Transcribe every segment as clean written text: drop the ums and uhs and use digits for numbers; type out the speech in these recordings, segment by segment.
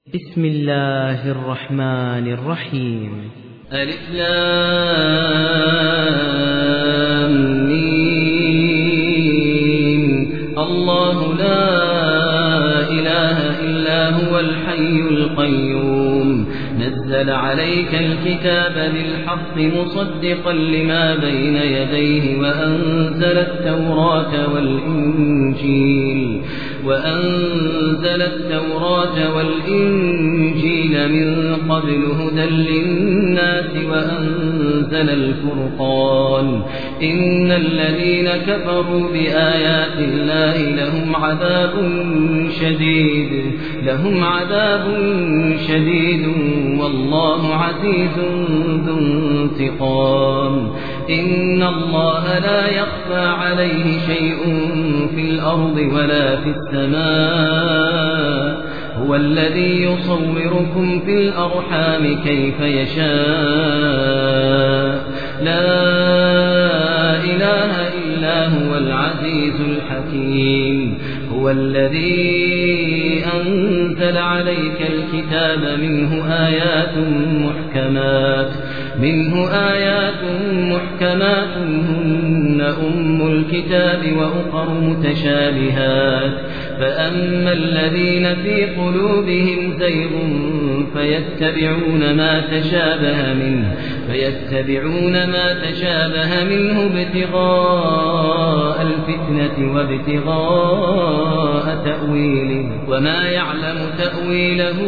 بسم الله الرحمن الرحيم. ألف لام ميم. الله لا إله إلا هو الحي القيوم نزل عليك الكتاب بالحق مصدقا لما بين يديه وأنزل التوراة والإنجيل من قبل هدى للناس وأنزل الفرقان إن الذين كفروا بآيات الله لهم عذاب شديد والله عزيز ذو انتقام. إن الله لا يخفى عليه شيء في الأرض ولا في السماء هو الذي يصوركم في الأرحام كيف يشاء لا إله إلا هو العزيز الحكيم. هو الذي أنزل عليك الكتاب منه آيات محكمات هن أم الكتاب وأخر متشابهات فأما الذين في قلوبهم زيغ فيتبعون ما تشابه منه ابتغاء الفتنة وابتغاء تأويله وما يعلم تأويله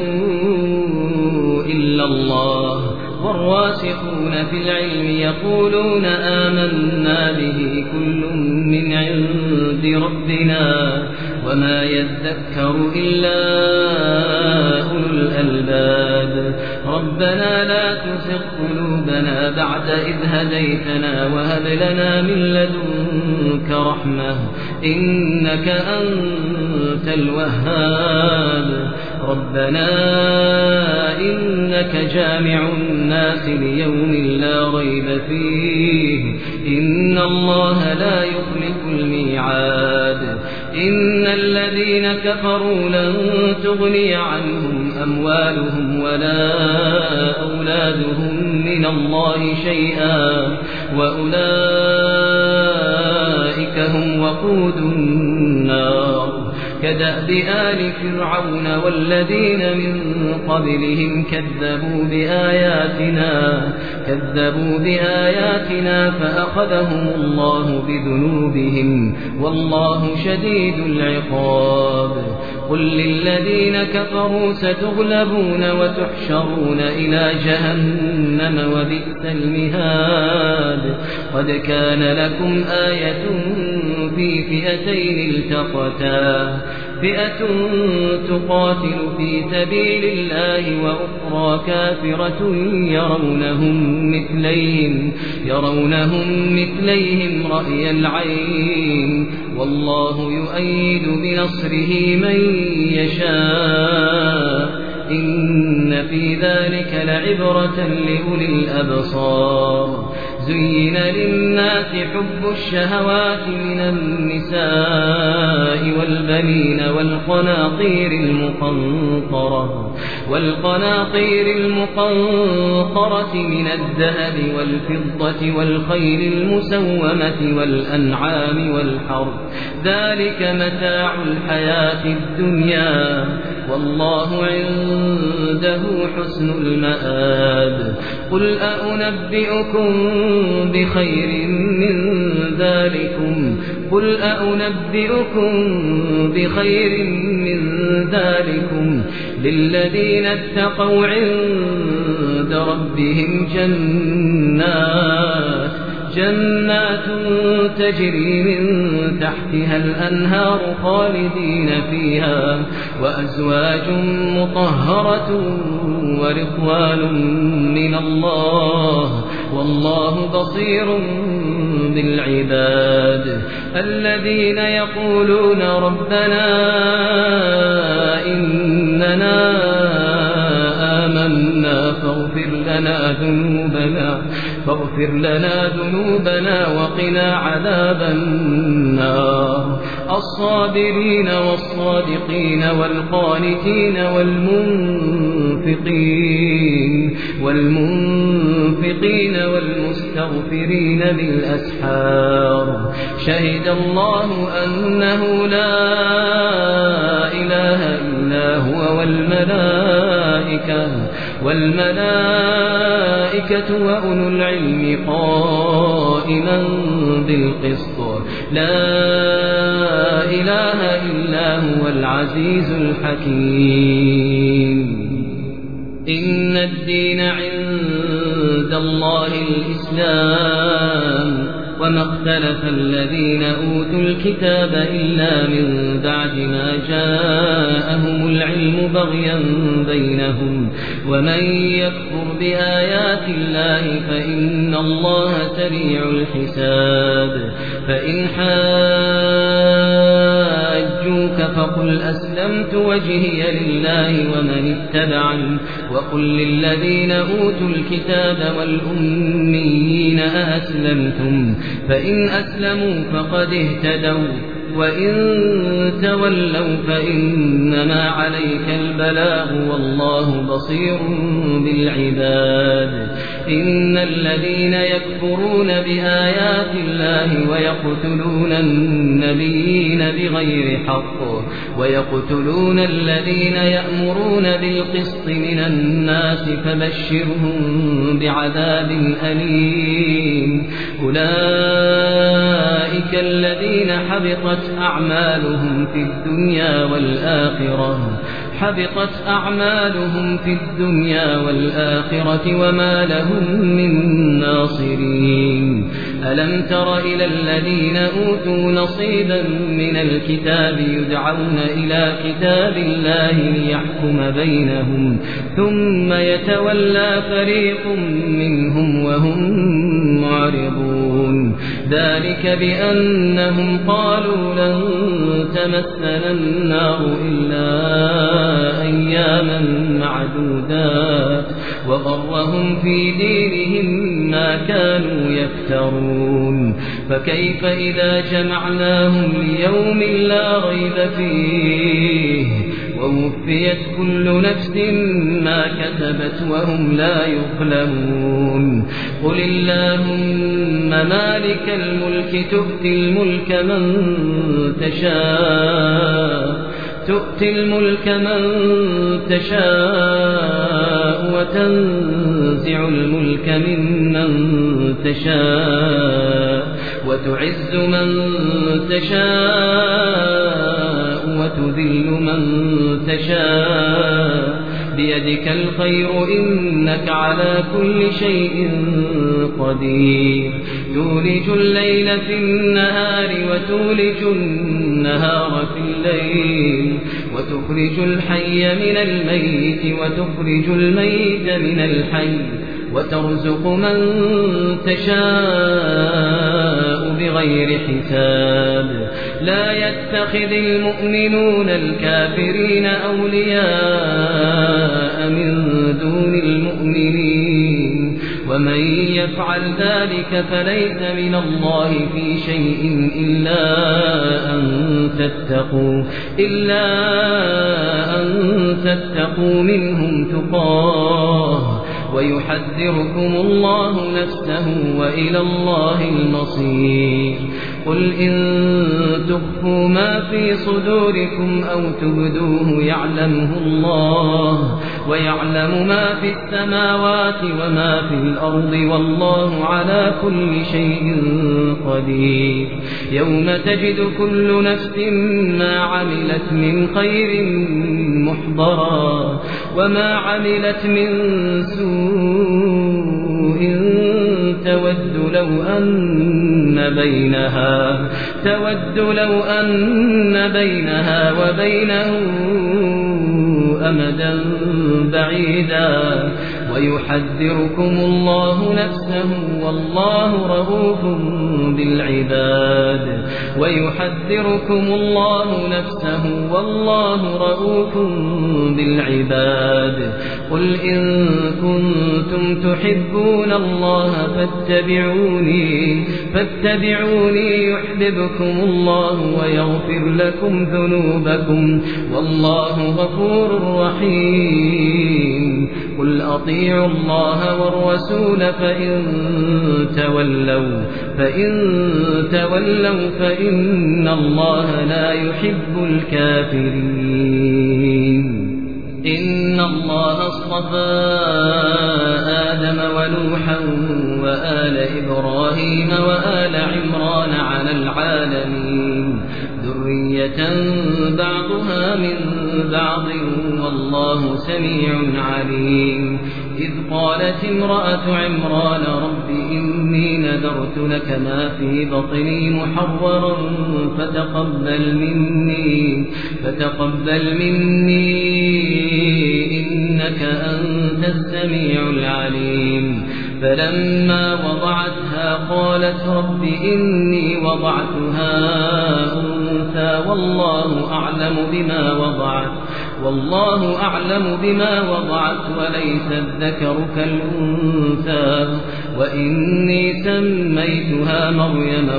إلا الله والراسخون في العلم يقولون آمنا به كل من عند ربنا وما يذكر إلا أولو الألباب. ربنا لا تزغ قلوبنا بعد إذ هديتنا وهب لنا من لدنك رحمة إنك أنت الوهاب. ربنا إنك جامع الناس ليوم لا ريب فيه إن الله لا يخلف الميعاد. إن الذين كفروا لن تغني عنهم أموالهم ولا أولادهم من الله شيئا وأولئك هم وقود النار. كدأب آل فرعون والذين من قبلهم كذبوا بآياتنا فأخذهم الله بذنوبهم والله شديد العقاب. قل للذين كفروا ستغلبون وتحشرون إلى جهنم وبئس المهاد. قد كان لكم آية في فئتين التقتا فئة تقاتل في سبيل الله وأخرى كافرة يرونهم مثليهم رأي العين والله يؤيد بنصره من يشاء إن في ذلك لعبرة لأولي الأبصار. زين للناس حب الشهوات من النساء والبنين والقناطير المقنطرة من الذهب والفضة والخيل المسومة والأنعام والحرث ذلك متاع الحياة الدنيا والله عنده حسن المآب. قل أأنبئكم بخير من ذلكم للذين اتقوا عند ربهم جنات تجري من تحتها الأنهار خالدين فيها وأزواج مطهرة ورضوان من الله والله بصير بالعباد. الذين يقولون ربنا إننا آمنا فاغفر لنا ذنوبنا وقنا عذاب النار. الصابرين والصادقين والقانتين والمنفقين والمستغفرين بالأسحار شهد الله أنه لا إله إلا هو والملائكة وأولو العلم قائما بالقسط لا إله إلا هو العزيز الحكيم إن الدين عند الله الإسلام وما اختلف الذين أوتوا الكتاب إلا من بعد ما جاءهم العلم بغيا بينهم ومن يكفر بآيات الله فإن الله سريع الحساب فإن حاجوك فقل أسلمت وجهي لله ومن اتبعني وقل للذين أوتوا الكتاب والأميين أأسلمتم فإن أسلموا فقد اهتدوا وإن تولوا فإنما عليك البلاغ والله بصير بالعباد إن الذين يكفرون بآيات الله ويقتلون النبيين بغير حق ويقتلون الذين يأمرون بالقسط من الناس فبشرهم بعذاب أليم أولئك الذين حبطت أعمالهم في الدنيا والآخرة وما لهم من ناصرين ألم تر إلى الذين أوتوا نصيبا من الكتاب يدعون إلى كتاب الله ليحكم بينهم ثم يتولى فريق منهم وهم معرضون ذلك بأنهم قالوا لن تمسنا النار إلا أياما معدودات وغرهم في دينهم ما كانوا يفترون فكيف إذا جمعناهم ليوم لا ريب فيه ووفيت كل نفس ما كسبت وهم لا يظلمون قل اللهم مالك الملك تؤتي الملك من تشاء وتنزع الملك ممن تشاء وتعز من تشاء وتذل من تشاء بيدك الخير إنك على كل شيء قدير تولج الليل في النهار وتولج النهار في الليل وتخرج الحي من الميت وتخرج الميت من الحي وترزق من تشاء بغير حساب لا يتخذ المؤمنون الكافرين أولياء من دون المؤمنين ومن يفعل ذلك فليس من الله في شيء إلا أن تتقوا منهم تقاه ويحذركم الله نفسه وإلى الله المصير قل إن تخفوا ما في صدوركم أو تبدوه يعلمه الله ويعلم ما في السماوات وما في الأرض والله على كل شيء قدير يوم تجد كل نفس ما عملت من خير محضرا وما عملت من سوء تود لو أن بينها وبينه أمدا بعيدا ويحذركم الله نفسه والله رؤوف بالعباد ويحذركم الله نفسه والله رؤوف بالعباد قل إن كنتم تحبون الله فاتبعوني يحببكم الله ويغفر لكم ذنوبكم والله غفور رحيم قل أطيعوا الله والرسول فإن تولوا فإن الله لا يحب الكافرين إن الله اصطفى آدم ونوحا وآل إبراهيم وآل عمران على العالمين ذرية بعضها من بعض والله سميع عليم إذ قالت امرأة عمران رب إني نذرت لك ما في بطني محررا فتقبل مني إنك أنت السميع العليم فلما وضعتها قالت رب إني وضعتها أنثى والله أعلم بما وضعت وليس الذكر كالأنثى وإني سميتها مريم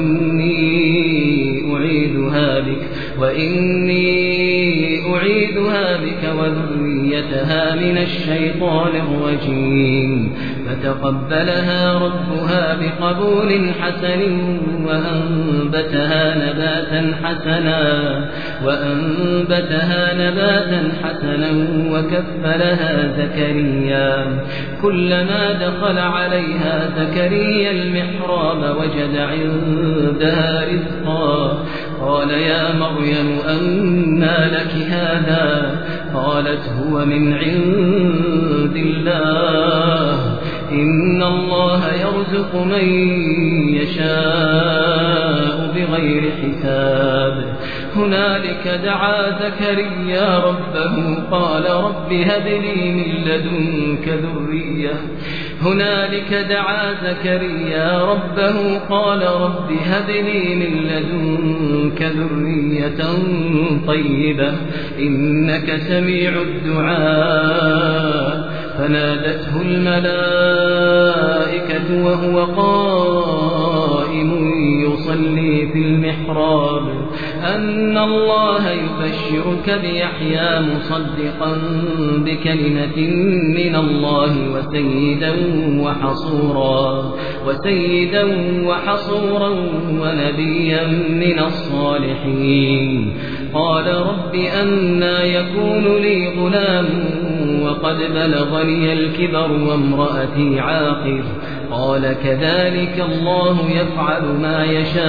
وإني أعيدها بك وذريتها من الشيطان الرجيم فتقبلها ربها بقبول حسن وأنبتها نباتا حسنا وكفلها زكريا كلما دخل عليها زكريا المحراب وجد عندها رزقا قال يا مريم أنى لك هذا قالت هو من عند الله إن الله يرزق من يشاء بغير حساب هنالك دعا زكريا ربه قال رب هب لي من لدنك ذرية طيبة إنك سميع الدعاء فنادته الملائكة وهو قائم يصلي في المحراب أن الله يبشرك بيحيى مصدقا بكلمة من الله وسيدا وحصورا ونبيا من الصالحين قال رب أنى يكون لي غلام وقد بلغني الكبر وامرأتي عاقر قال كذلك الله يفعل ما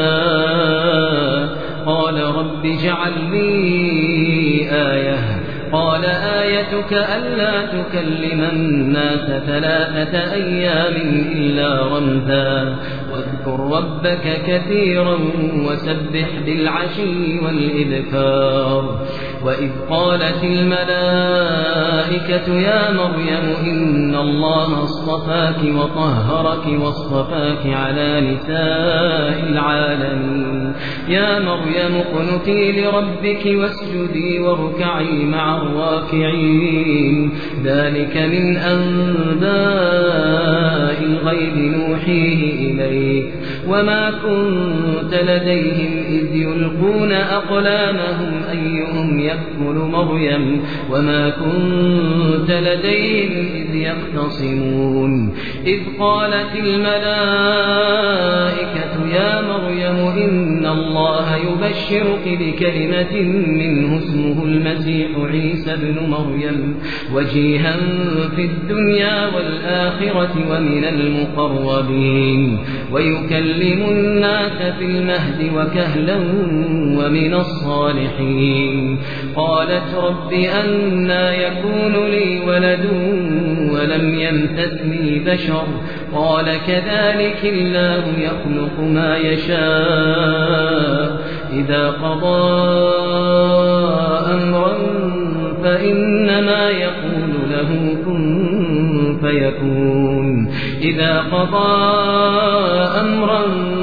يشاء قال رب اجعل لي آية قال آيتك ألا تكلم الناس 3 أيام إلا رمزا واذكر ربك كثيرا وسبح بالعشي والإذكار وإذ قالت الملائكة يا مريم إن الله اصطفاك وطهرك واصطفاك على نساء العالمين يا مريم اقنتي لربك واسجدي واركعي مع الراكعين ذلك من أنباء الغيب نوحيه إليك وما كنت لديهم إذ يلقون أقلامهم أيهم يكفل مريم وما كنت لديهم إذ يختصمون إذ قالت الملائكة يا مريم إن الله يبشرك بكلمة منه اسمه المسيح عيسى بن مريم وجيها في الدنيا والآخرة ومن المقربين ويكلم الناس في المهد وكهلا ومن الصالحين قالت رب أنى يكون لي ولد ولم يمسسني بشر قال كذلك الله يخلق ما يشاء إذا قضى أمرا فإنما يقول له كن فيكون إذا قضى أمرا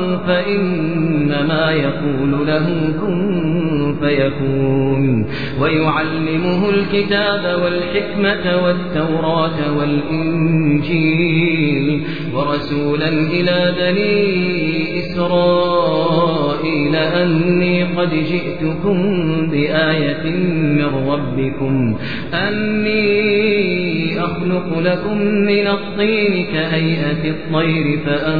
فإنما يقول له كن فيكون ويعلمه الكتاب والحكمة والتوراة والإنجيل ورسولا إلى بني إسرائيل أني قد جئتكم بآية من ربكم أني أخلق لكم من الطين كهيئة الطير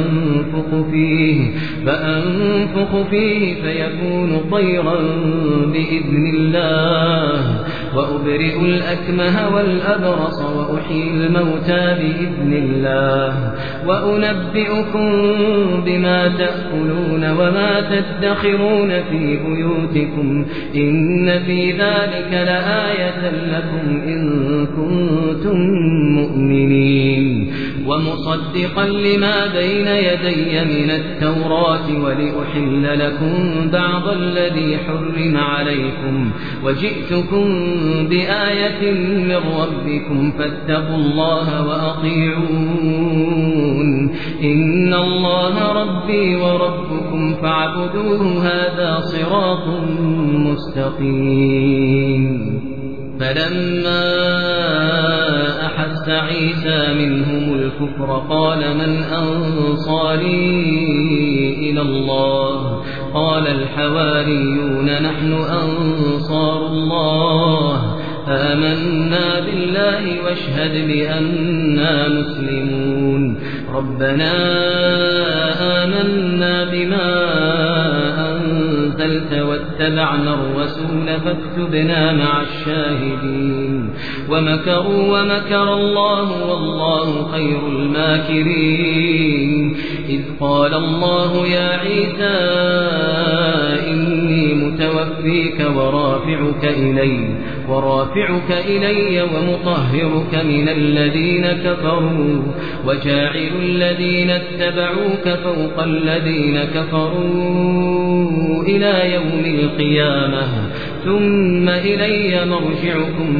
فأنفخ فيه فيكون طيرا بإذن الله وأبرئ الأكمه والأبرص وأحيي الموتى بإذن الله وأنبئكم بما تأكلون وما تدخرون في بيوتكم إن في ذلك لآية لكم إن كنتم مؤمنين ومصدقا لما بين يدي من التوراة ولأحل لكم بعض الذي حرم عليكم وجئتكم بآية من ربكم فاتقوا الله وأطيعون إن الله ربي وربكم فاعبدوه هذا صراط مستقيم فلما أحس عيسى منهم الكفر قال من أنصاري إلى الله قال الحواريون نحن أنصار الله آمنا بالله واشهد بأننا مسلمون ربنا آمنا بما أنزلت واتبعنا الرسول فاكتبنا مع الشاهدين ومكروا ومكر الله والله خير الماكرين إذ قال الله يا عيسى إني متوفيك ورافعك إلي ومطهرك من الذين كفروا وجاعل الذين اتبعوك فوق الذين كفروا إلى يوم القيامة ثم إلي مرجعكم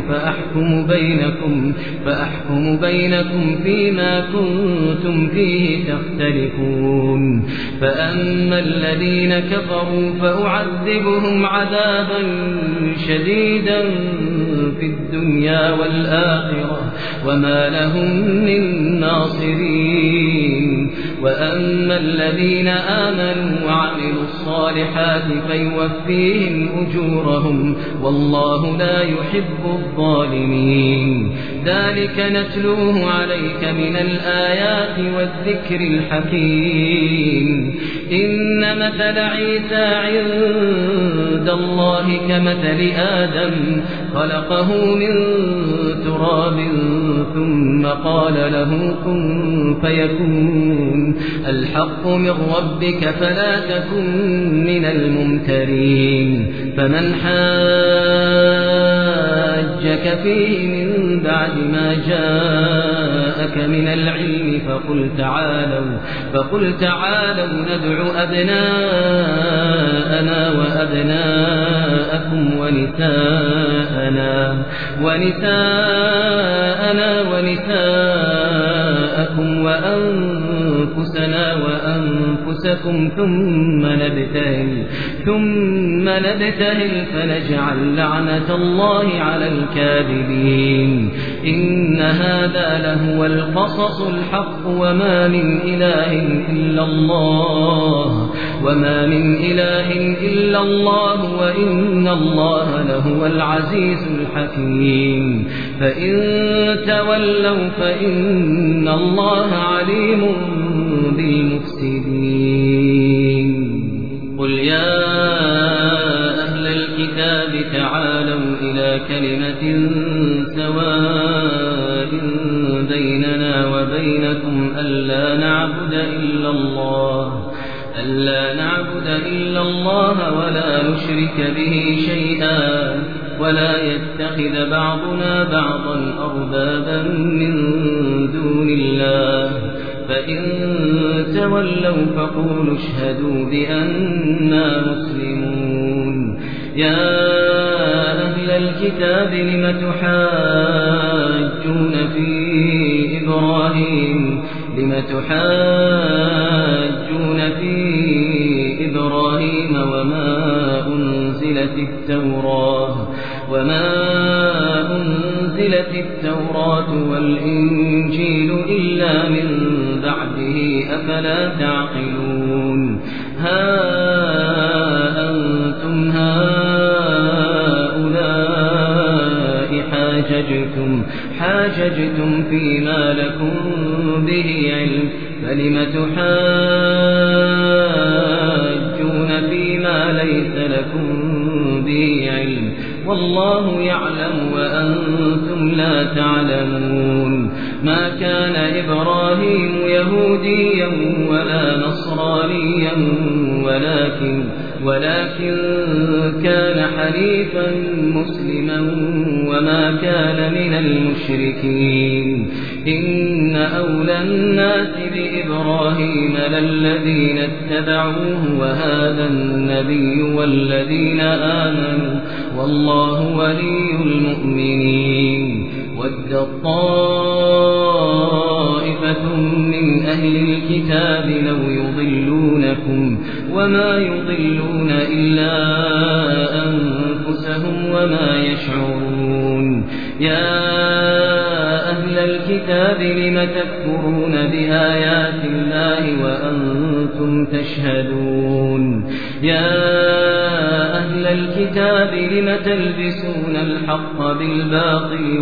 فأحكم بينكم فيما كنتم فيه تختلفون فأما الذين كفروا فأعذبهم عذابا شديدا في الدنيا والآخرة وما لهم من ناصرين وأما الذين آمنوا وعملوا الصالحات فيوفيهم أجورهم والله لا يحب الظالمين ذلك نتلوه عليك من الآيات والذكر الحكيم إن مثل عيسى عند الله كمثل آدم خلقه من تراب ثم قال له كن فيكون الحق من ربك فلا تكن من الممترين فمن حاجك فيه من بعد ما جاءك من العلم فقل تعالوا ندعو أبناءنا وأبناءكم ونساءنا ونساءكم وأنفسنا وأنفسكم ثم نبتهل فنجعل لعنة الله على الكاذبين إن هذا لهو القصص الحق وما من إله إلا الله وإن الله لهو العزيز الحكيم فإن تولوا فإن الله عليم بالمفسدين قل يا أهل الكتاب تعالوا إلى كلمة سواء بيننا وبينكم ألا نعبد إلا الله ولا نشرك به شيئا ولا يتخذ بعضنا بعضا أربابا من دون الله فإن تولوا فقولوا اشهدوا بأننا مسلمون يا أهل الكتاب لم تحاجون في إبراهيم وما أنزلت التوراة والإنجيل إلا من بعده أفلا تعقلون ها أنتم هؤلاء حاججتم فيما لكم به علم فلم تحاجون فيما ليس لكم به علم والله يعلم وأنتم لا تعلمون ما كان إبراهيم يهوديا ولا نصرانيا ولكن كان حنيفا مسلما وما كان من المشركين إن أولى الناس بإبراهيم للذين اتبعوه وهذا النبي والذين آمنوا والله ولي المؤمنين ود طائفة من أهل الكتاب لو يضلونكم وما يضلون إلا أنفسهم وما يشعرون يا أهل الكتاب لم تكفرون بآيات الله وأنتم تشهدون يا أهل الكتاب لم تلبسون الحق بالباطل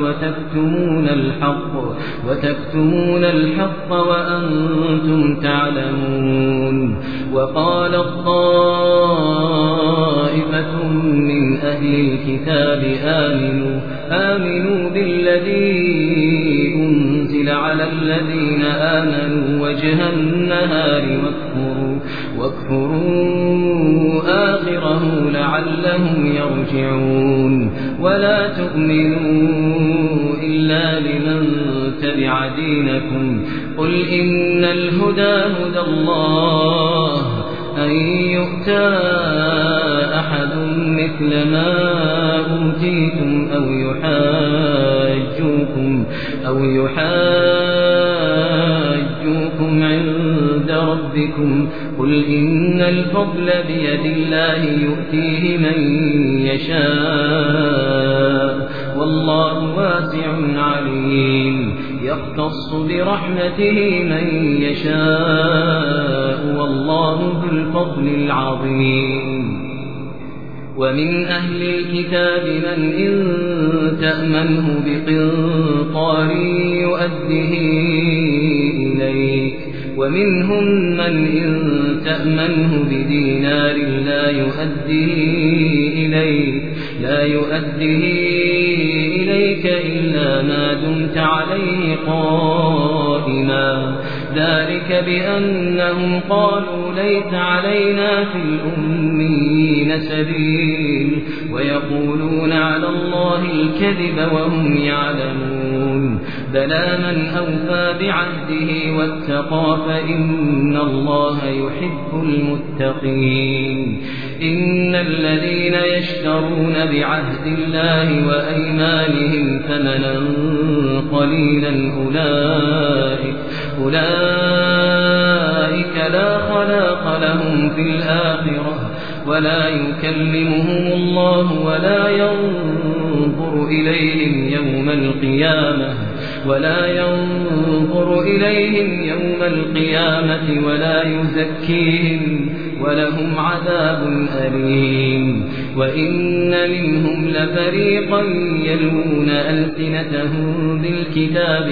وتكتمون الحق وأنتم تعلمون وقال طائفة من أهل الكتاب آمنوا بالذي أنزل على الذين آمنوا وجه النهار واكفروا آخره لعلهم يرجعون ولا تؤمنوا إلا لمن تبع دينكم قل إن الهدى هدى الله أن يؤتى أحد مثل ما أوتيتم أو يحاجوكم عند ربكم قل إن الفضل بيد الله يؤتيه من يشاء والله واسع عليم يختص برحمته من يشاء والله ذو الفضل العظيم ومن أهل الكتاب من إن تأمنه بقنطار يؤده إليك ومنهم من إن تأمنه بدينار لا يؤديه إليك إلا ما دمت عليه قائما ذلك بأنهم قالوا ليس علينا في الأميين سبيل ويقولون على الله الكذب وهم يعلمون بلى من أوفى بعهده واتقى فإن الله يحب المتقين إن الذين يشترون بعهد الله وأيمانهم ثمنا قليلا أولئك لا خلاق لهم في الآخرة ولا يكلمهم الله ولا ينظر إليهم يوم القيامة ولا يزكيهم ولهم عذاب أليم وإن منهم لفريقا يلوون ألسنتهم بالكتاب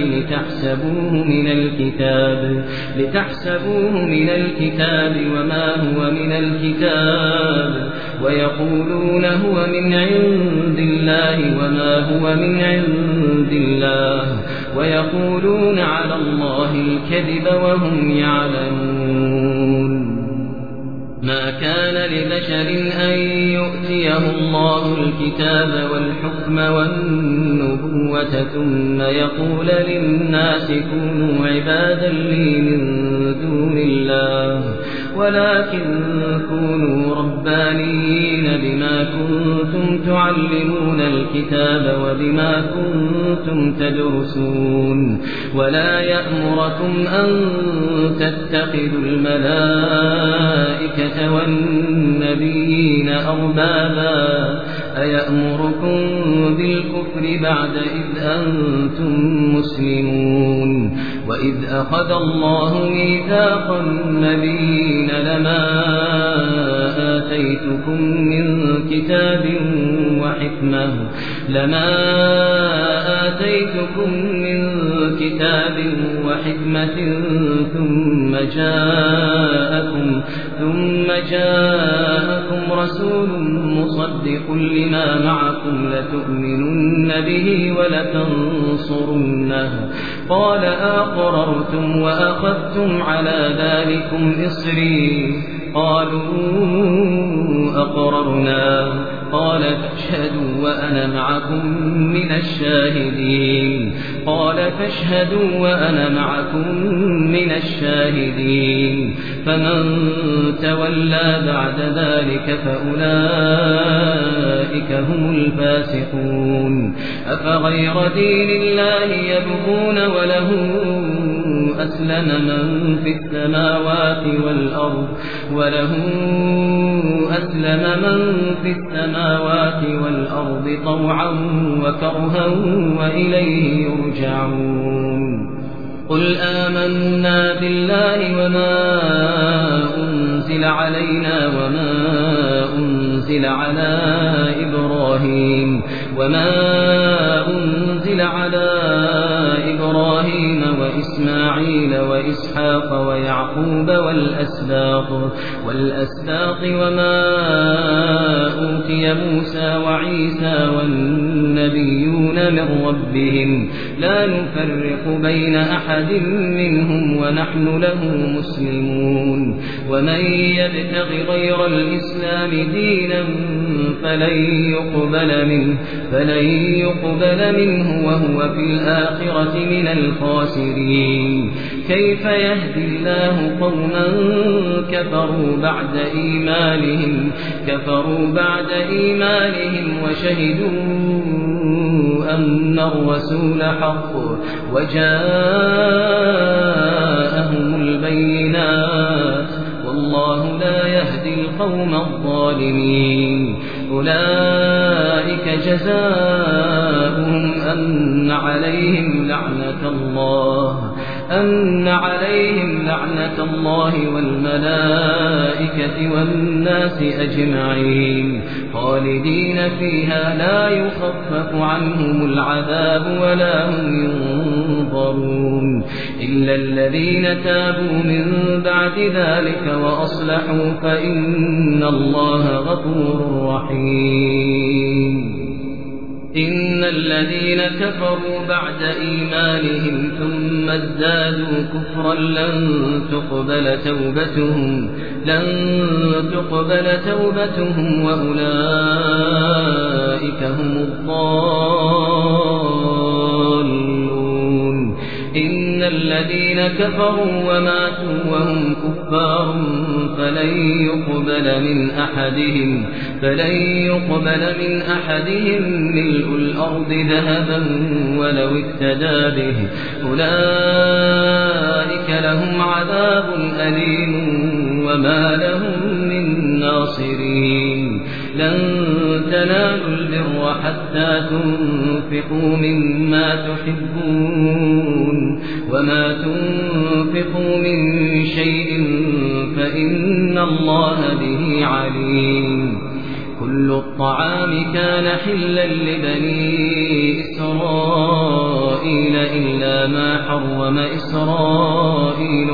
لتحسبوه من الكتاب وما هو من الكتاب ويقولون هو من عند الله وما هو من عند الله ويقولون على الله الكذب وهم يعلمون ما كان لبشر أن يؤتيه الله الكتاب والحكم والنبوة ثم يقول للناس كونوا عبادا لي من دون الله ولكن كونوا ربانيين بما كنتم تعلمون الكتاب وبما كنتم تدرسون ولا يأمركم أن تتخذوا الملائكة والنبيين أربابا أيأمركم بالكفر بعد إذ أنتم مسلمون وإذ أخذ الله ميثاق النبيين لما آتيتكم من كتاب وحكمة ثم جاءكم رسول مصدق لما معكم لتؤمنن به ولتنصرنه قال أقررتم وأخذتم على ذلكم إصري قالوا أقررنا قال فاشهدوا وأنا معكم من الشاهدين فمن تولى بعد ذلك فأولئك هم الفاسقون أفغير دين الله يبغون وله أسلم من في السماوات والأرض طوعا وكرها وإليه يرجعون قل آمنا بالله وما أنزل علينا وما أنزل على إبراهيم وإسماعيل وإسحاق ويعقوب والأسباط وما أوتي موسى وعيسى والنبيون من ربهم لا نفرق بين أحد منهم ونحن له مسلمون ومن يبتغ غير الإسلام دينا فلن يقبل منه وهو في الآخرة من الخاسرين كيف يهدي الله قوما كفروا بعد إيمانهم وشهدوا أن الرسول حق وجاءهم البينات والله لا يهدي القوم الظالمين أولئك جزاؤهم أن عليهم لعنة الله والملائكة والناس أجمعين خالدين فيها لا يخفف عنهم العذاب ولا هم ينظرون إلا الذين تابوا من بعد ذلك وأصلحوا فإن الله غفور رحيم إن الذين كفروا بعد إيمانهم ثم ازدادوا كفرا لن تقبل توبتهم وأولئك هم الضالون إن الذين كفروا وماتوا وهم كفار فلن يقبل من أحدهم ملء الأرض ذهبا ولو افتدى به أولئك لهم عذاب أليم وما لهم من ناصرين لن تنالوا البر حتى تنفقوا مما تحبون وما تنفقوا من شيء فإن الله به عليم كل الطعام كان حلا لبني إسرائيل إلا ما حرم إسرائيل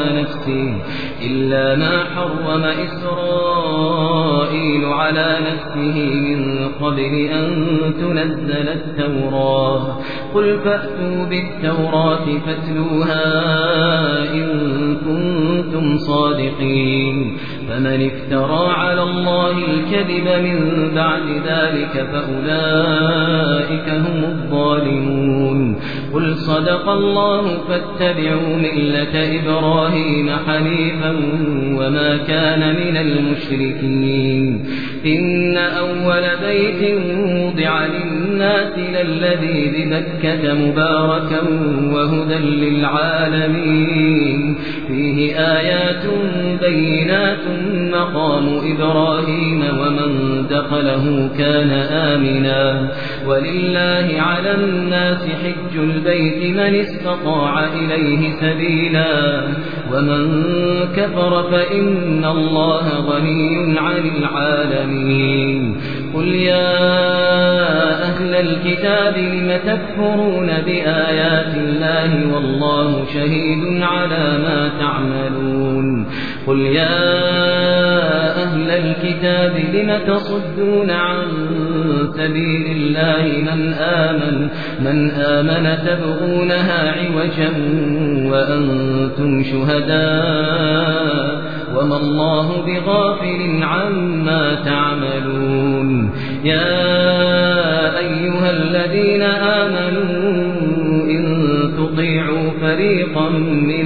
على نفسه من قبل أن تنزل التوراة قل فأتوا بالتوراة فاتلوها إن كنتم صادقين فمن افترى على الله الكذب من بعد ذلك فأولئك هم الظالمون قل صدق الله فاتبعوا ملة إبراهيم حنيفا وما كان من المشركين إن أول بيت وضع للناس للذي بمكة مباركا وهدى للعالمين فيه آيات بينات مقام إبراهيم ومن دخله كان آمنا ولله على الناس حج البيت من استطاع إليه سبيلا ومن كفر فإن الله غني عن العالمين قل يا أهل الكتاب لم تكفرون بآيات الله والله شهيد على ما تعملون قل يا أهل الكتاب لم تصدون عن سبيل الله من آمن تبغونها عوجا وأنتم شهداء وما الله بغافل عما تعملون يا أيها الذين آمنوا إن تطيعوا فريقا من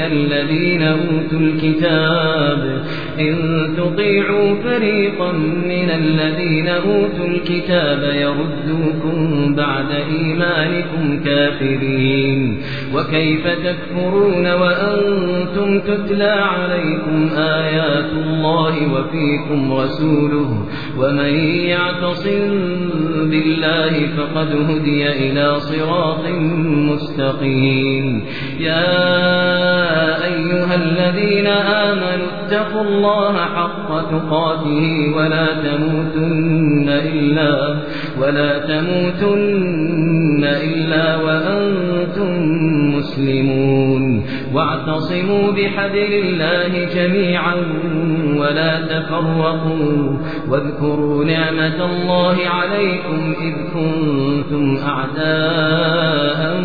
الذين أوتوا الكتاب يردوكم بعد إيمانكم كافرين وكيف تكفرون وأنتم تتلى عليكم آيات الله وفيكم رسوله ومن يعتصم بالله فقد هدي إلى صراط مستقيم يا أيها الذين آمنوا اتقوا الله حق تقاته ولا تموتن إلا وأنتم مسلمون واعتصموا بحبل الله جميعا ولا تفرقوا واذكروا نعمة الله عليكم إذ كنتم أعداء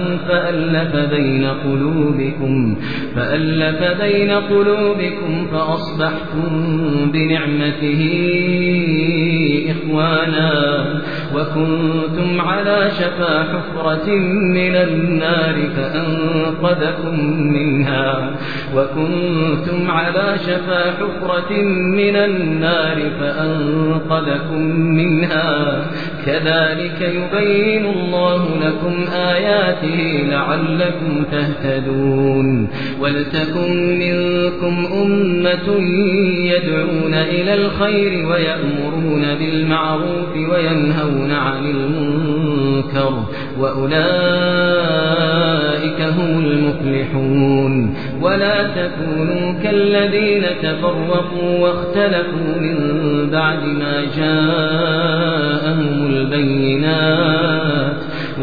فألف بين قلوبكم فأصبحتم بنعمته إخوانا وكنتم على شفا حفرة من النار فأنقذكم منها كذلك يبين الله لكم آياته لعلكم تهتدون ولتكن منكم أمة يدعون إلى الخير ويأمرون بالمعروف وينهون عن المنكر وأولئك هم المفلحون ولا تكونوا كالذين تفرقوا واختلفوا من بعد ما جاءهم البينات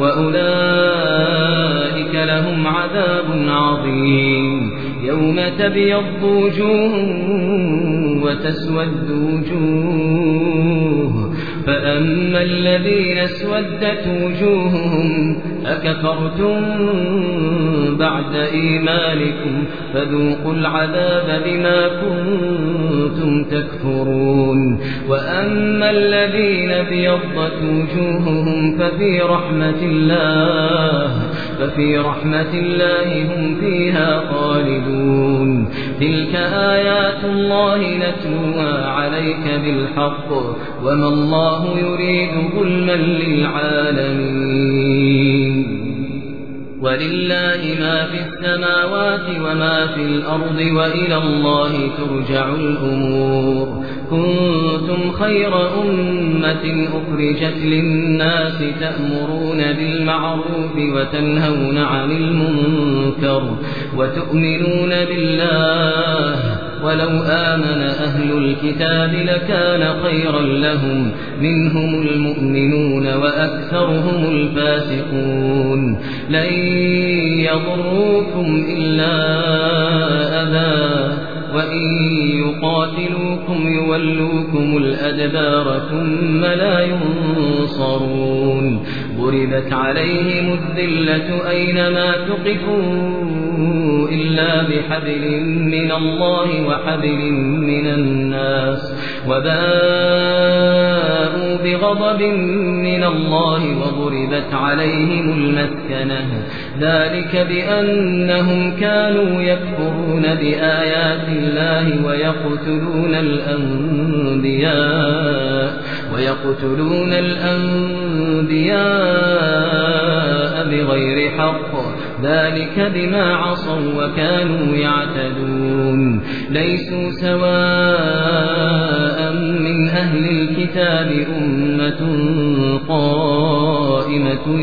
وأولئك لهم عذاب عظيم يوم تبيض وجوه وتسود وجوه فأما الذين اسودت وجوههم أكفرتم بعد إيمانكم فذوقوا العذاب بما كنتم تكفرون وأما الذين ابيضت وجوههم ففي رحمة الله هم فيها خالدون تلك آيات الله نتلوها عليك بالحق وما الله يريد ظلما للعالمين ولله ما في السماوات وما في الأرض وإلى الله ترجع الأمور كنتم خير أمة أخرجت للناس تأمرون بالمعروف وتنهون عن المنكر وتؤمنون بالله ولو آمن أهل الكتاب لكان خيرا لهم منهم المؤمنون وأكثرهم الفاسقون لن يضروكم إلا أذى وإن يقاتلوكم يولوكم الأدبار ثم لا ينصرون ضربت عليهم الذلة أينما تقفوا إلا بحبل من الله وحبل من الناس وباءوا بغضب من الله وضربت عليهم المسكنة ذلك بأنهم كانوا يكفرون بآيات الله ويقتلون الأنبياء بغير حق ذلك بما عصوا وكانوا يعتدون ليسوا سواء من أهل الكتاب أمة قائمة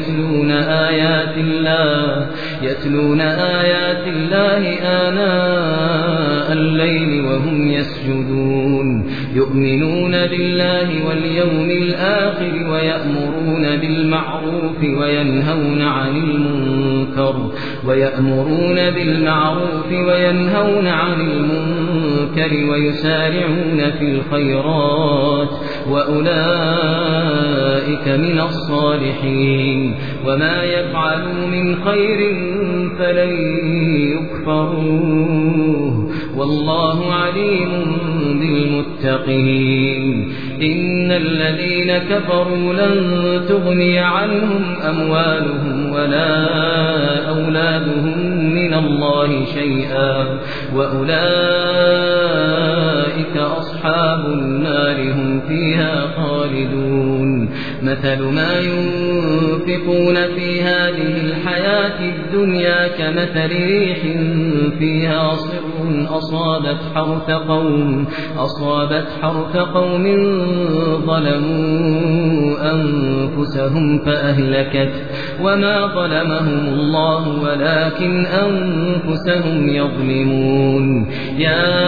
يتلون آيات الله آناء الليل وهم يسجدون يؤمنون بالله واليوم الآخر ويأمرون بالمعروف وينهون عن المنكر ويسارعون في الخيرات وأولئك من الصالحين وما يفعلوا من خير فلن يكفروه والله عليم بالمتقين إن الذين كفروا لن تغني عنهم أموالهم ولا أولادهم من الله شيئا وأولئك أصحاب النار هم فيها خالدون مثل ما ينفقون في هذه الحياة الدنيا كمثل ريح فيها صر أصابت حرث قوم ظلموا أنفسهم فأهلكت وما ظلمهم الله ولكن أنفسهم يظلمون يا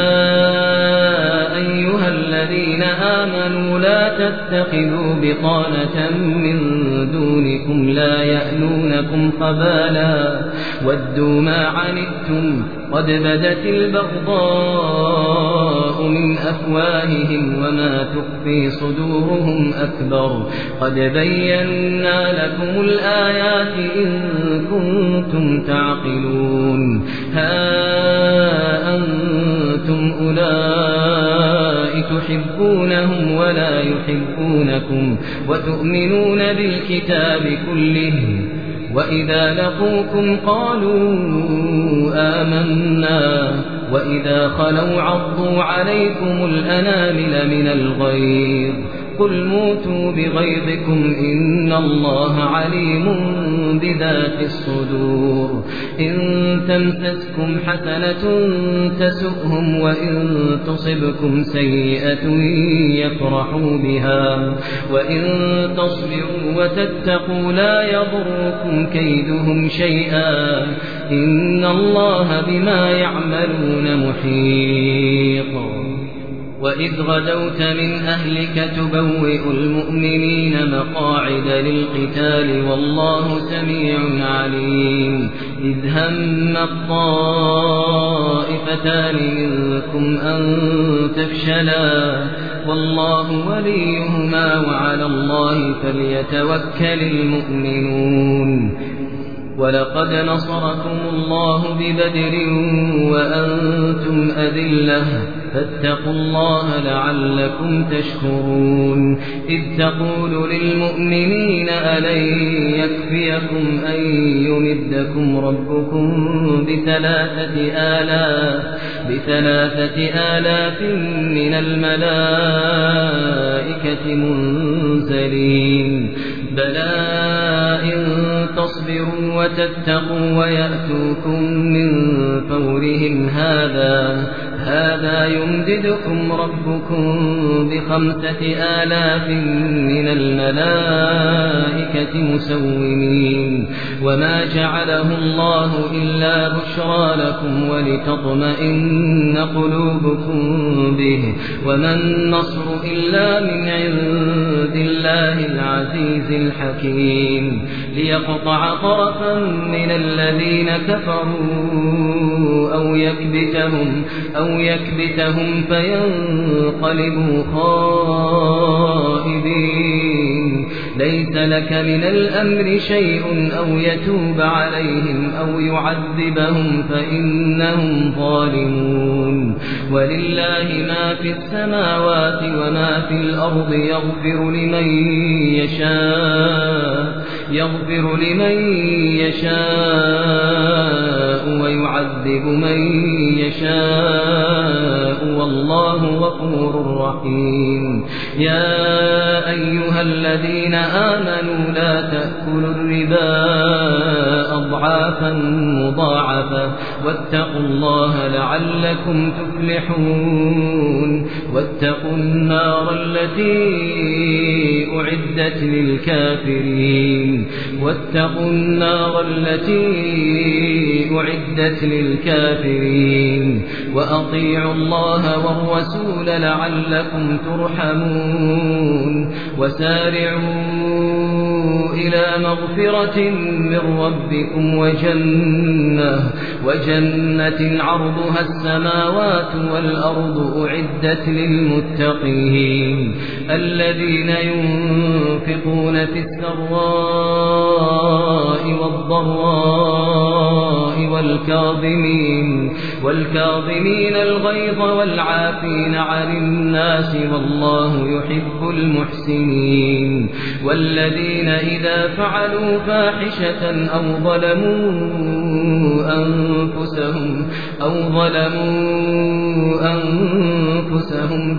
أيها الذين آمنوا لا تتخذوا بطانة من دونكم لا يألونكم خبالا ودوا ما عنتم قد بدت البغضاء من أفواههم وما تخفي صدورهم أكبر قد بينا لكم الآيات إن كنتم تعقلون ها أنتم أولئك تحبونهم ولا يحبونكم وتؤمنون بالكتاب كله وإذا لقوكم قالوا آمنا وإذا خلوا عضوا عليكم الأنامل من الغيظ قل موتوا بغيظكم إن الله عليم بذات الصدور إن تمسسكم حسنة تسؤهم وإن تصبكم سيئة يفرحوا بها وإن تصبروا وتتقوا لا يضركم كيدهم شيئا إن الله بما يعملون محيط وإذ غدوت من أهلك تبوئ المؤمنين مقاعد للقتال والله سميع عليم إذ هم الطائفتان منكم أن تفشلا والله وليهما وعلى الله فليتوكل المؤمنون ولقد نصركم الله ببدر وأنتم أذلة فاتقوا الله لعلكم تشكرون إذ تقول للمؤمنين ألن يكفيكم أن يمدكم ربكم بثلاثة آلاف من الملائكة منزلين بلى إن تصبروا وتتقوا ويأتوكم من فورهم هذا يمددكم ربكم ب5,000 من الملائكة مسومين وما جعله الله إلا بشرى لكم ولتطمئن قلوبكم به وما النصر إلا من عند الله العزيز الحكيم ليقطع طرفا من الذين كفروا أو يكبتهم فينقلبوا خائبين ليس لك من الأمر شيء أو يتوب عليهم أو يعذبهم فإنهم ظالمون ولله ما في السماوات وما في الأرض يغفر لمن يشاء ويعذب من يشاء والله غفور رحيم يا أيها الذين آمنوا لا تأكلوا الربا أضعافا مضاعفة واتقوا الله لعلكم تفلحون واتقوا النار التي أعدت للكافرين وأطيعوا الله والرسول لعلكم ترحمون وسارعوا إلى مغفرة من ربكم وجنة عرضها السماوات والأرض أعدت للمتقين الذين ينفقون في السراء والضراء والكاظمين الغيظ والعافين عن الناس والله يحب المحسنين والذين إذا فعلوا فاحشة أو ظلموا أنفسهم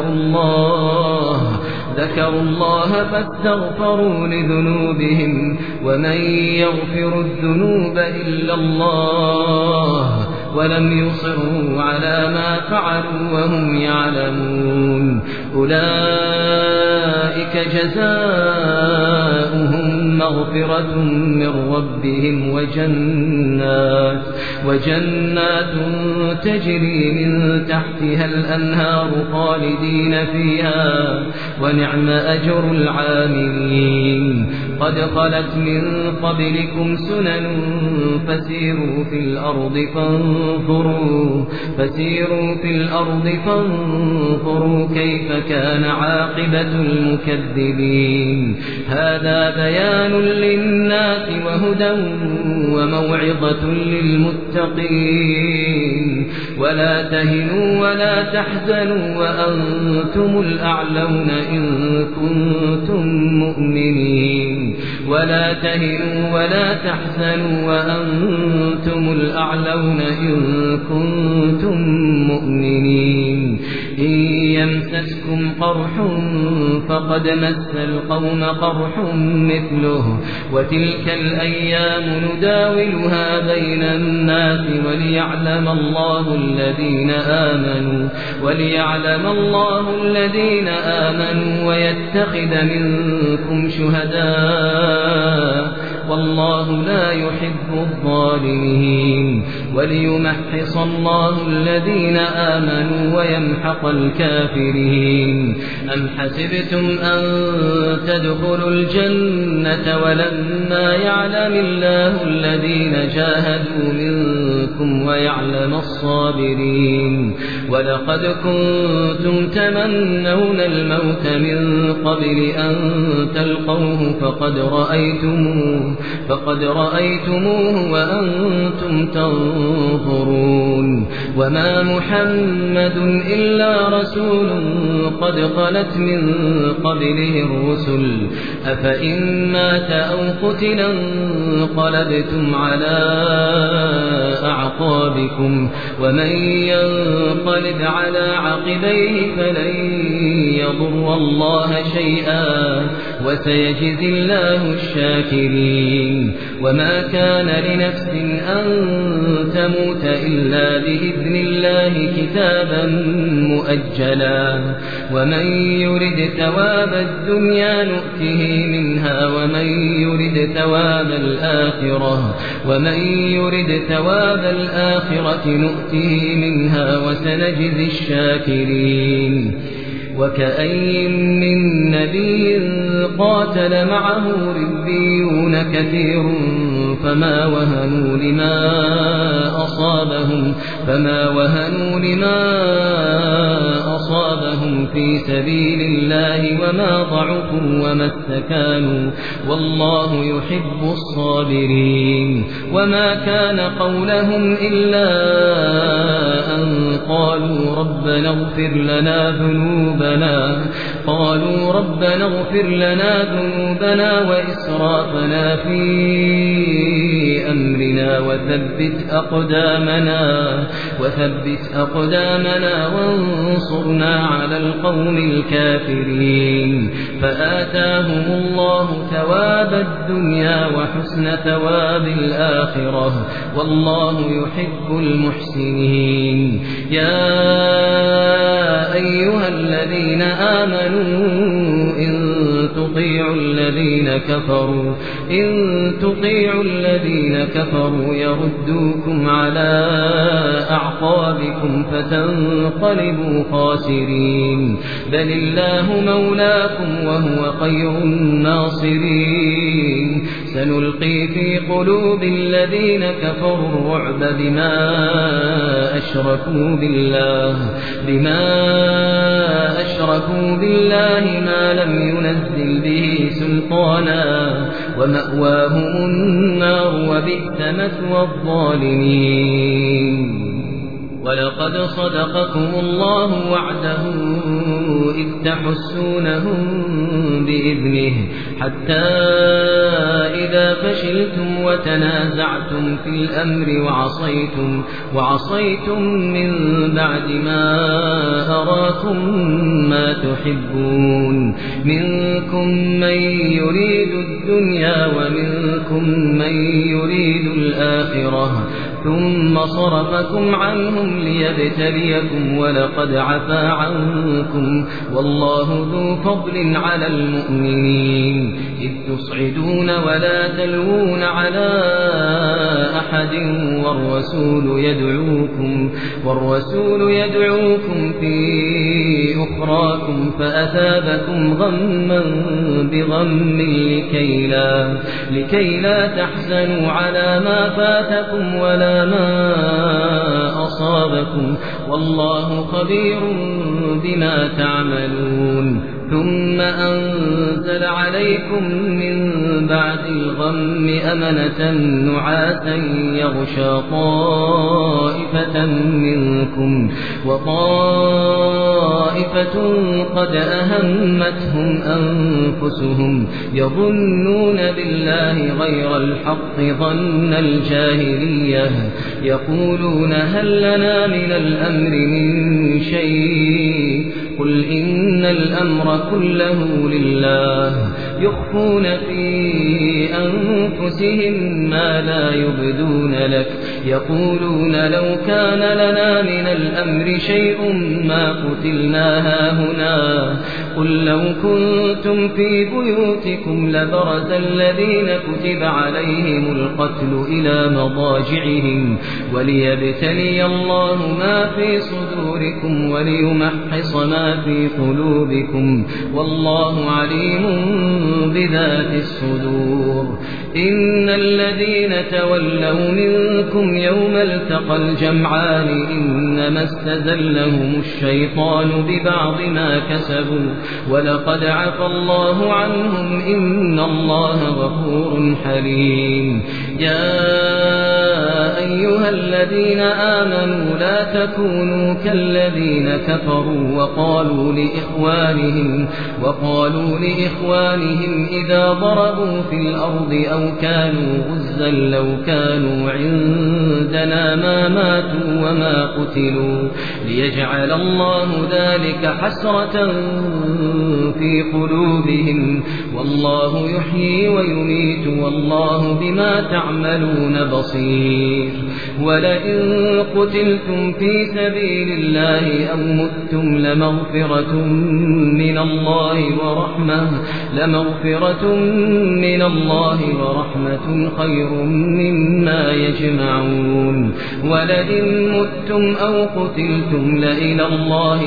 ذكروا الله فاستغفروا لذنوبهم ومن يغفر الذنوب إلا الله ولم يصروا على ما فعلوا وهم يعلمون أولئك جزاؤهم مغفرة من ربهم وجنات تجري من تحتها الأنهار خالدين فيها ونعم أجر العاملين قد خلت من قبلكم سنن فسيروا في الأرض فانظروا كيف كان عاقبة المكذبين هذا بيان للناس وهدى وموعظة للمتقين ولا تهنوا ولا تحزنوا وأنتم الأعلون إن كنتم مؤمنين ولا تهنوا ولا تحزنوا وأنتم الأعلون إن كنتم مؤمنين إن يمسسكم قرح فقد مس القوم قرح مثله وتلك الأيام نداولها بين الناس وليعلم الله الذين آمنوا ويتخذ منكم شهداء والله لا يحب الظالمين وليمحص الله الذين آمنوا ويمحق الكافرين أم حسبتم أن تدخلوا الجنة ولما يعلم الله الذين جاهدوا منكم ويعلم الصابرين ولقد كنتم تمنون الموت من قبل أن تلقوه فقد رأيتموه وأنتم تنظرون وما محمد إلا رسول قد خلت من قبله الرسل أفإن مات أو قتل انقلبتم على أعقابكم ومن ينقلب على عقبيه فلن يضر الله شيئا وسيجزي الله الشاكرين وما كان لنفس أن تموت إلا بإذن الله كتابا مؤجلا ومن يرد ثواب الدنيا نؤته منها ومن يرد ثواب الآخرة نؤته منها وسنجزي الشاكرين وكأين من نبي قاتل معه ربيون كثير فما وهنوا لما فما وهنوا لما أصابهم في سبيل الله وما ضعفوا وما استكانوا والله يحب الصابرين وما كان قولهم إلا أن قالوا ربنا اغفر لنا ذنوبنا وإسرافنا في أمرنا وثبت أقدامنا وانصرنا على القوم الكافرين فآتاهم الله ثواب الدنيا وحسن ثواب الآخرة والله يحب المحسنين يا أيها الذين آمنوا إن تطيعوا الذين كفروا يردوكم على أعقابكم فتنقلبوا خاسرين بل الله مولاكم وهو خير الناصرين سنلقي في قلوب الذين كفروا الرعب بما أشركوا بالله ما لم ينزل به سلطانا ومأواهم النار وبئس مثوى الظالمين ولقد صدقكم الله وعده إذ تحسونهم بإذنه حتى إذا فشلتم وتنازعتم في الأمر وعصيتم من بعد ما أراكم ما تحبون منكم من يريد الدنيا ومنكم من يريد الآخرة ثم صرفكم عنهم ليبتليكم ولقد عفا عنكم والله ذو فضل على المؤمنين إذ تصعدون ولا تلوون على أحد والرسول يدعوكم في أخراكم فأثابكم غما بغم لكي لا تحزنوا على ما فاتكم ولا ما أصابكم والله خبير بما تعملون ثم أنزل عليكم من بعد الغم أمنة نعاسا يغشى طائفة منكم وطائفة قد أهمتهم أنفسهم يظنون بالله غير الحق ظن الجاهلية يقولون هل لنا من الأمر من شيء قل إن الأمر كله لله يخفون في أنفسهم ما لا يبدون لك يقولون لو كان لنا من الأمر شيء ما قتلنا هاهنا قل لو كنتم في بيوتكم لبرز الذين كتب عليهم القتل إلى مضاجعهم وليبتلي الله ما في صدوركم وليمحص ما في قلوبكم والله عليم بذات الصدور إن الذين تولوا منكم يوم التقى الجمعان إنما استزلهم الشيطان ببعض ما كسبوا ولقد عفى الله عنهم إن الله غفور حليم يا أيها الذين آمنوا لا تكونوا كالذين كفروا وقالوا لإخوانهم إذا ضربوا في الأرض أو كانوا غزا لو كانوا عندنا ما ماتوا وما قتلوا ليجعل الله ذلك حسرة في قلوبهم والله يحيي ويميت والله بما تعملون بصير ولئن قتلتم في سبيل الله أو متم لمغفرة من الله ورحمة خير مما يجمعون ولئن متم أو قتلتم لإلى الله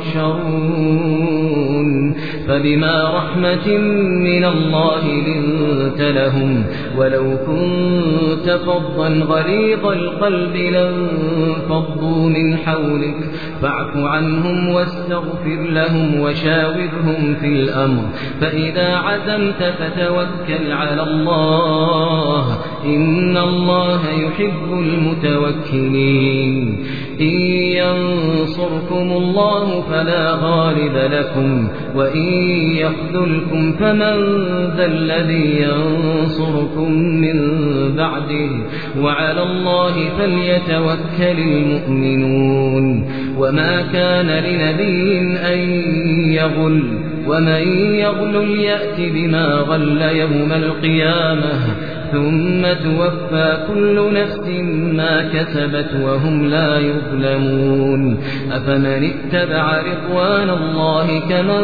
تحشرون فبما رحمة من الله لنت لهم ولو كنت فظا غليظ القلب لانفضوا من حولك فاعف عنهم واستغفر لهم وشاورهم في الأمر فإذا عزمت فتوكل على الله إن الله يحب المتوكلين إن ينصركم الله فلا غالب لكم وإن يخذلكم فمن ذا الذي ينصركم من بعده وعلى الله فليتوكل المؤمنون وما كان لنبي أن يغل ومن يغل يأت بما غل يوم القيامة ثم توفى كل نفس ما كسبت وهم لا يظلمون أفمن اتبع رضوان الله كمن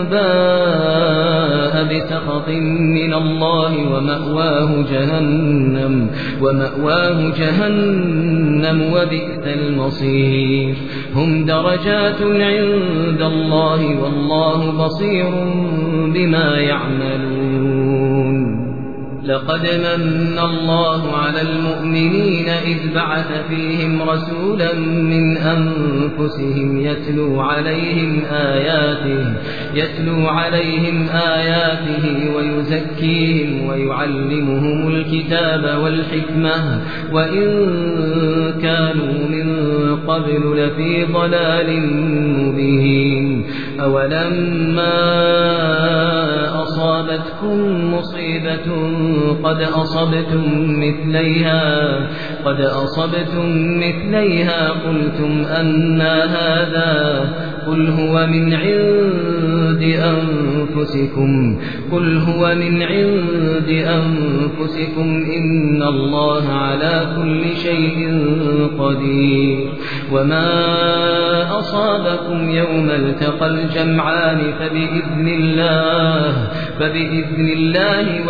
باء بسخط من الله ومأواه جهنم وبئس المصير هم درجات عند الله والله بصير بما يعملون لقد من الله على المؤمنين إذ بعث فيهم رسولا من أنفسهم يتلو عليهم آياته ويزكيهم ويعلمهم الكتاب والحكمة وإن كانوا من قبل لفي ضلال مبين أولما أصابتكم مصيبة قد أصبتم مثليها قلتم أنى هذا قل هو من عند أنفسكم إن الله على كل شيء قدير وما أصابكم يوم التقى الجمعان فبإذن الله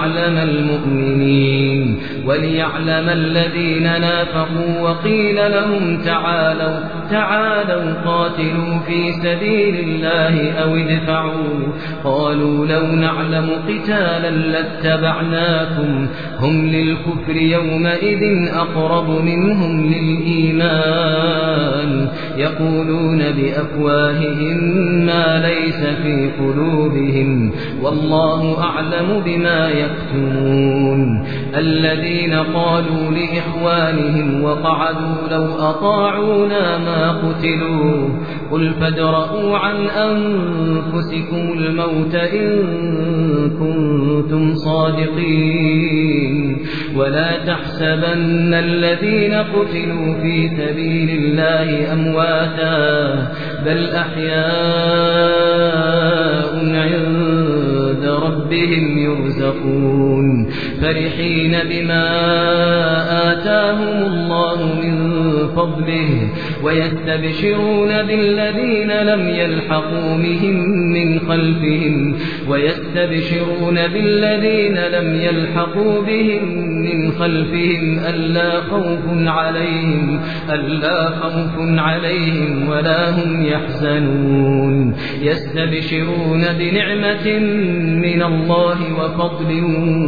وليعلم الذين نافقوا وقيل لهم تعالوا قاتلوا في سبيل الله أو ادفعوا قالوا لو نعلم قتالا لاتبعناكم هم للكفر يومئذ أقرب منهم للإيمان يقولون بأفواههم ما ليس في قلوبهم والله أعلم بما يكتمون الذين قالوا لإخوانهم وقعدوا لو أطاعونا ما قتلوا قل فادرءوا عن أنفسكم الموت إن كنتم صادقين ولا تحسبن الذين قتلوا في سبيل الله أمواتا بل أحياء عند ربهم يرزقون فرحين بما آتاهم الله من فضله ويستبشرون بالذين لم يلحقوا بهم من خلفهم ألا خوف عليهم ولا هم يحزنون يستبشرون بنعمة من الله وفضل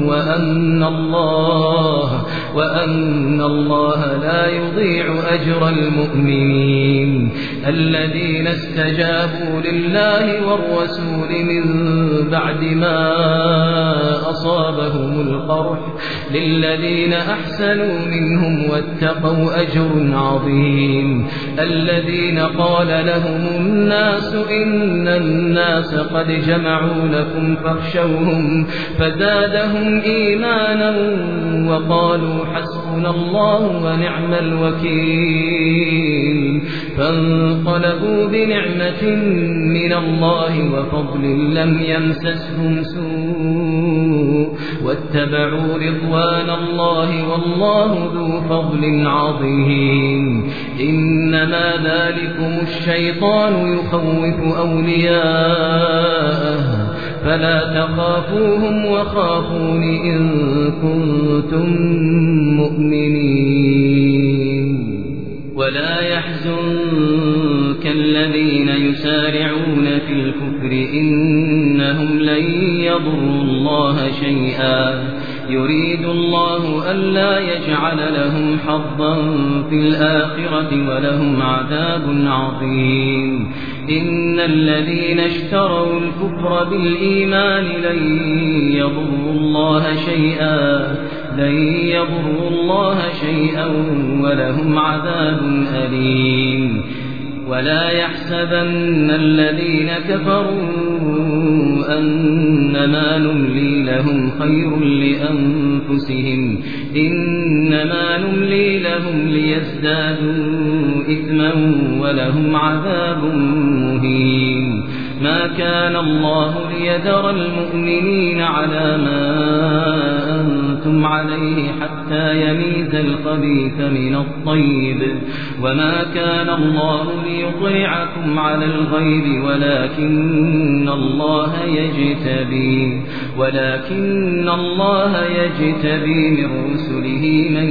وأن الله لا يضيع أجر المؤمنين الذين استجابوا لله والرسول من بعد ما أصابهم القرح للذين أحسنوا منهم واتقوا أجر عظيم الذين قال لهم الناس إن الناس قد جمعوا لكم فاخشوهم فزادهم إيمانا وقالوا حسبنا الله ونعم الوكيل فانقلبوا بنعمة من الله وفضل لم يمسسهم سوء واتبعوا رضوان الله والله ذو فضل عظيم إنما ذلكم الشيطان يخوف أولياءه فلا تخافوهم وخافون إن كنتم مؤمنين ولا الذين يسارعون في الكفر إنهم لن يضروا الله شيئا يريد الله ألا يجعل لهم حظا في الآخرة ولهم عذاب عظيم إن الذين اشتروا الكفر بالإيمان لن يضروا الله شيئا ولهم عذاب أليم ولا يحسبن الذين كفروا أنما نملي لهم خير لأنفسهم إنما نملي لهم ليزدادوا إثما ولهم عذاب مهين ما كان الله ليذر المؤمنين على ما أنتم عليه حتى يميز الخبيث من الطيب وما كان الله ليطلعكم على الغيب ولكن الله يجتبي من رسله من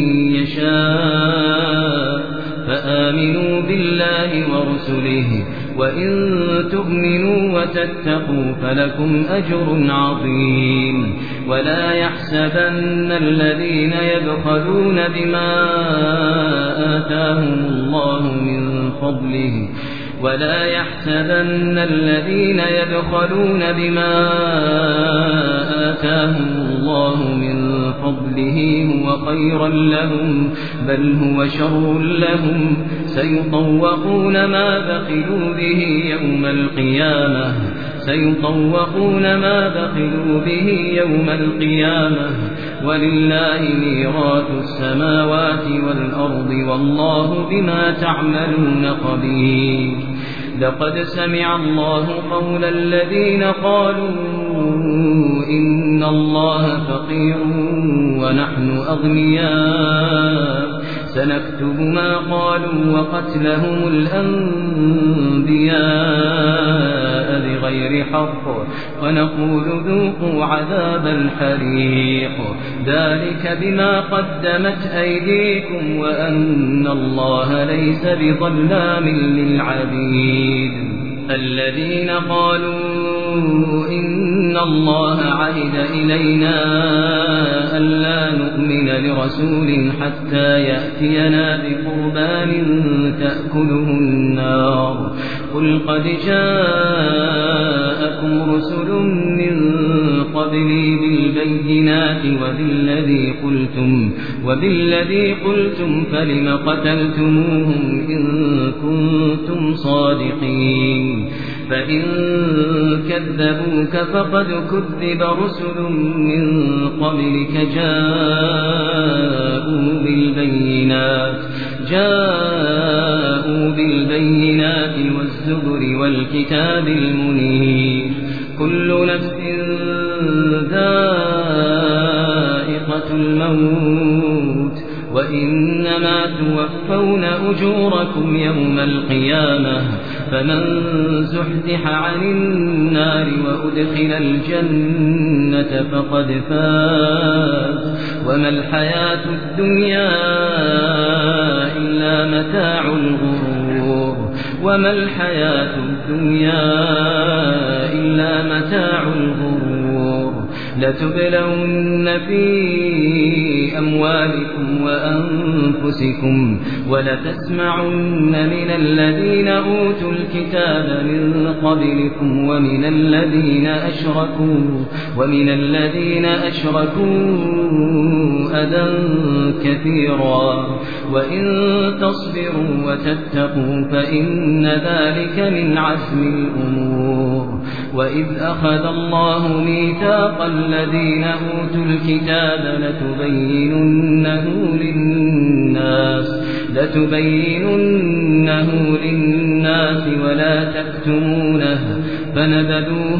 يشاء فآمنوا بالله ورسله وإن تؤمنوا وتتقوا فلكم أجر عظيم ولا يحسبن الذين يبخلون بما آتاهم الله من فضله هو خيرا لهم بل هو شر لهم سيطوقون ما بخلوا به يوم القيامة ولله ميراث السماوات والأرض والله بما تعملون خبير لقد سمع الله قول الذين قالوا إن الله فقير ونحن أغنياء سنكتب ما قالوا وقتلهم الأنبياء بغير حق ونقول ذوقوا عذاب الحريق ذلك بما قدمت أيديكم وأن الله ليس بظلام للعبيد الذين قالوا إن الله عهد إلينا ألا نؤمن لرسول حتى يأتينا بقربان تأكله النار قل قد جاءكم رسل من قبلي بالبينات وبالذي قلتم فلم قتلتموهم إن كنتم صادقين فإن كذبوك فقد كذب رسل من قبلك جاءوا بالبينات والزبر والكتاب المنير كل نفس ذائقة الموت وإنما توفون أجوركم يوم القيامة فمن زحزح عن النار وأدخل الجنة فقد فاز وما الحياة الدنيا إلا متاع الغرور لتبلون في أموالكم وأنفسكم ولتسمعن من الذين أوتوا الكتاب من قبلكم ومن الذين أشركوا أذى كثيرا وإن تصبروا وتتقوا فإن ذلك من عزم الأمور وإذ أخذ الله ميثاق الذين أوتوا الكتاب لتبيننه للناس ولا تكتمونه فنبذوه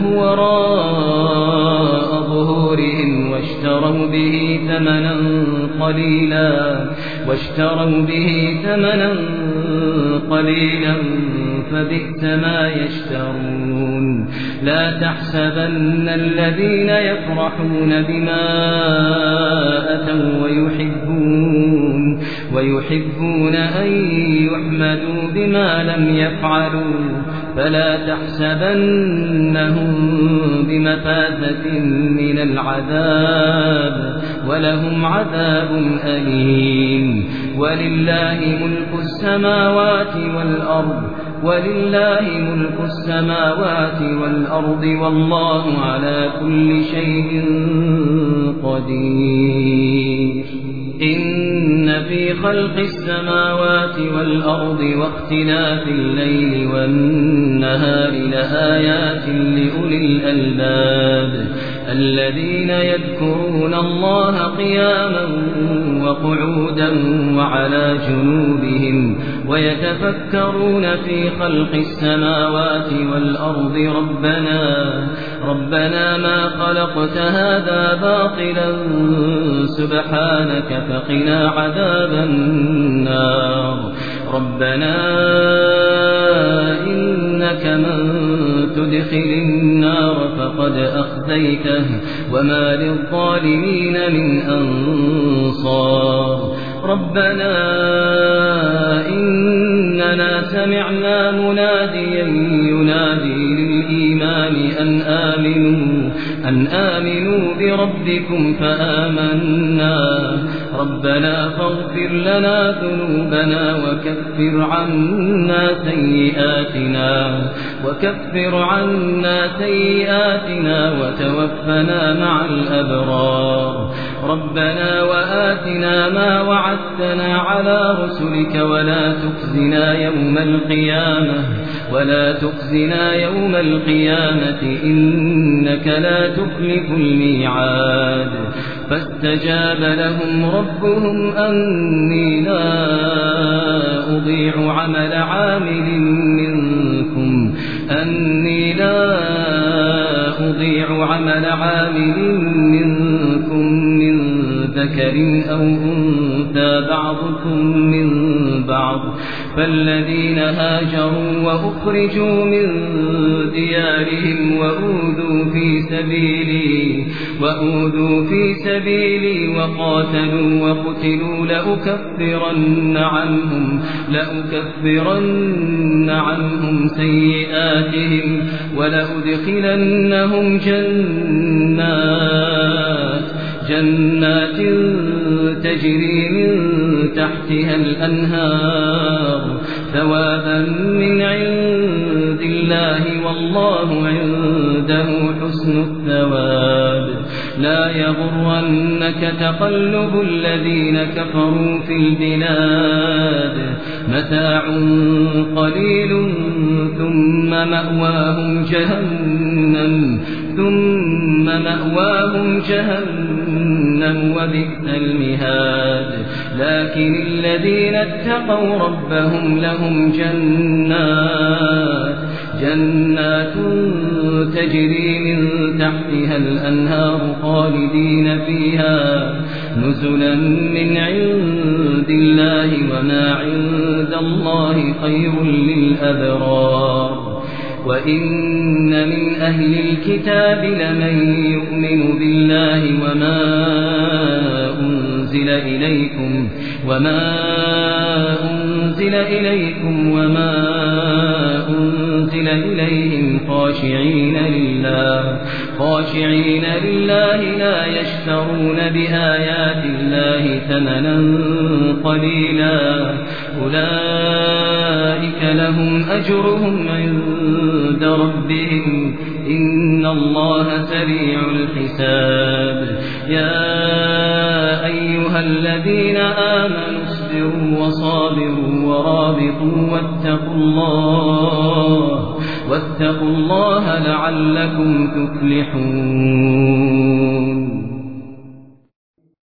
وراء ظهورهم واشتروا به ثمنا قليلا فبئس ما يشترون لا تحسبن الذين يفرحون بما أتوا ويحبون أن يحمدوا بما لم يفعلوا فلا تحسبنهم بمفازة من العذاب ولهم عذاب أليم ولله ملك السماوات والأرض والله على كل شيء قدير إن في خلق السماوات والأرض واختلاف الليل والنهار لآيات لأولي الألباب الذين يذكرون الله قياما وقعودا وعلى جنوبهم ويتفكرون في خلق السماوات والأرض ربنا ما خلقت هذا باطلا سبحانك فقنا عذاب النار ربنا إنك من تدخل النار فقد أخزيته وما للظالمين من أنصار ربنا إننا سمعنا مناديا ينادي للإيمان أن آمنوا بربكم فآمنا ربنا فاغفر لنا ذنوبنا وكفر عنا سيئاتنا وتوفنا مع الأبرار ربنا وآتنا ما وعدتنا على رسلك ولا تخزنا يوم القيامة إنك لا تخلف الميعاد فاستجاب لهم ربهم أني لا أضيع عمل عامل منكم من ذكر أو أنثى بعضكم من بعض فالذين هاجروا وأخرجوا من ديارهم وأوذوا في سبيلي وقاتلوا وقتلوا لأكفرن عنهم سيئاتهم ولأدخلنهم جنات تجري من تحتها الأنهار ثوابا من عند الله والله عنده حسن الثواب لا يغرنك تقلب الذين كفروا في البلاد متاع قليل ثم مأواهم جهنم وبئس المهاد لكن الذين اتقوا ربهم لهم جنات تجري من تحتها الأنهار خالدين فيها نزلا من عند الله وما عند الله خير للأبرار وإن من أهل الكتاب لمن يؤمن بالله وما أنزل إليكم وما أنزل إليهم خاشعين لله لا يشترون بآيات الله ثمنا قليلا أولئك لهم أجرهم عند ربهم إن الله سريع الحساب يا أيها الذين آمنوا اصبروا وصابروا ورابطوا واتقوا الله لعلكم تفلحون